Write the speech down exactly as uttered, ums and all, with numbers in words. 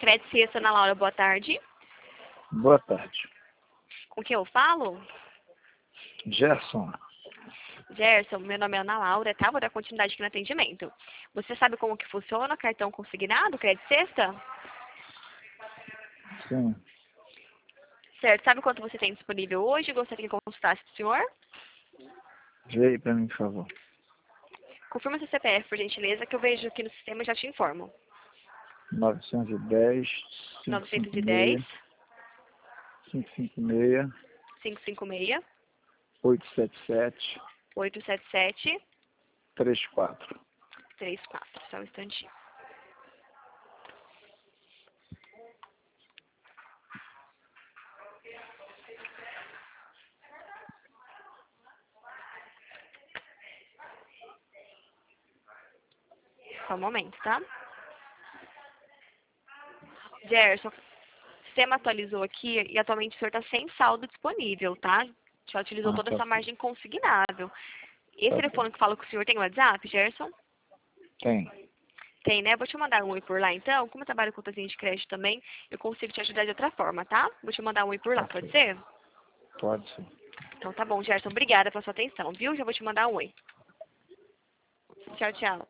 Crédito Sexta, Ana Laura, boa tarde. Boa tarde. Com quem eu falo? Gerson. Gerson, meu nome é Ana Laura, tá? Vou dar continuidade aqui no atendimento. Você sabe como que funciona o cartão consignado, Crédito Sexta? Sim. Certo. Sabe quanto você tem disponível hoje? Gostaria que eu consultasse com o senhor? Vê aí pra mim, por favor. Confirma seu C P F, por gentileza, que eu vejo aqui no sistema e já te informo. novecentos e dez, novecentos quinhentos e e dez, cinquenta e seis, quinhentos e cinquenta e seis, oitocentos e setenta e sete, oitocentos e setenta e sete, trinta e quatro. trinta e quatro. Só um instantinho. Só um momento, tá? Gerson, o sistema atualizou aqui e atualmente o senhor está sem saldo disponível, tá? Já utilizou Ah, toda tá essa bom. margem consignável. Esse Tá bom. telefone que fala com o senhor tem WhatsApp, Gerson? Tem. Tem, né? Vou te mandar um oi por lá, então. Como eu trabalho com contazinho de crédito também, eu consigo te ajudar de outra forma, tá? Vou te mandar um oi por lá, pode Ok. ser? Pode ser. Então tá bom, Gerson. Obrigada pela sua atenção, viu? Já vou te mandar um oi. Tchau, tchau.